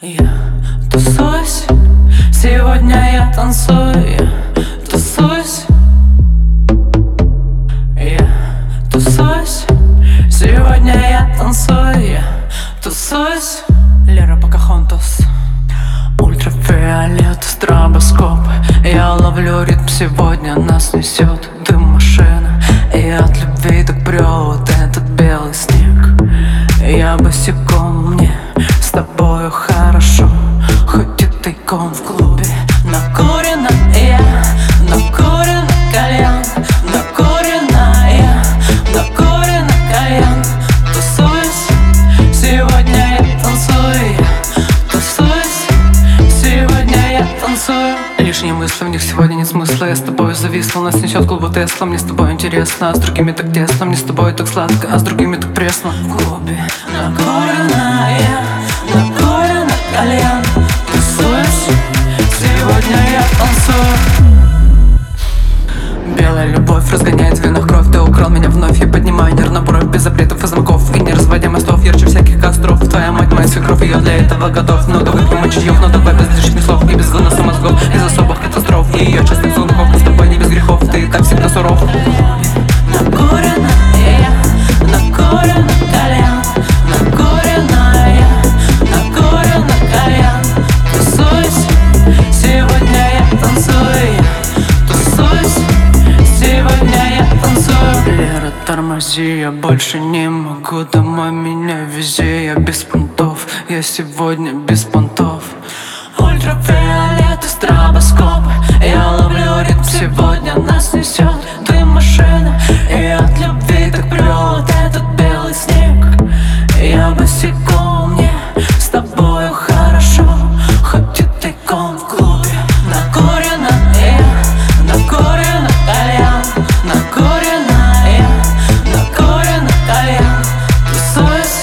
Я тусуюсь, сегодня я танцую, я тусуюсь. Я тусуюсь, сегодня я танцую, я тусуюсь. Лера Покахонтас. Ультрафиолет, стробоскоп. Я ловлю ритм, сегодня нас несет дым машина. И от любви так прет этот белый снег. Я босиком, мне с тобою хорошо, хоть и тайком в клубе. Накурена я, накурена кальян, накурена я, накурена кальян. Тусуюсь, сегодня я танцую, я тусуюсь, сегодня я танцую. Лишние мысли, в них сегодня нет смысла. Я с тобой зависла, нас несет клубу Тесла. Мне с тобой интересно, а с другими так тесно. Мне с тобой так сладко, а с другими так пресно. В клубе накурена я, накурена кальян. Тусуюсь, сегодня я танцую. Белая любовь разгоняет в венах кровь. Ты украл меня вновь, я поднимаю нервно бровь. Без запретов и замков, и не разводя мостов. Ярче всяких костров. Твоя мать, моя свекровь, я для этого готов. Но давай выпьем чаев, но давай без лишних слов. И без выноса мозгов, без особых катастроф. И ее частых звонков, мы с тобой не без грехов. Ты и так всегда суров. Накурена я, накурена кальян, накурена я, накурена кальян. Тусуюсь, сегодня я танцую, я тусуюсь, сегодня я танцую. Лера, тормози, я больше не могу. Домой меня вези, я без понтов. Я сегодня без понтов. Ультрафиолет и стробоскоп. Я ловлю ритм, сегодня нас несет дым машина. И от любви так прет этот белый снег. Я босиком, мне с тобою хорошо, хоть и тайком в клубе.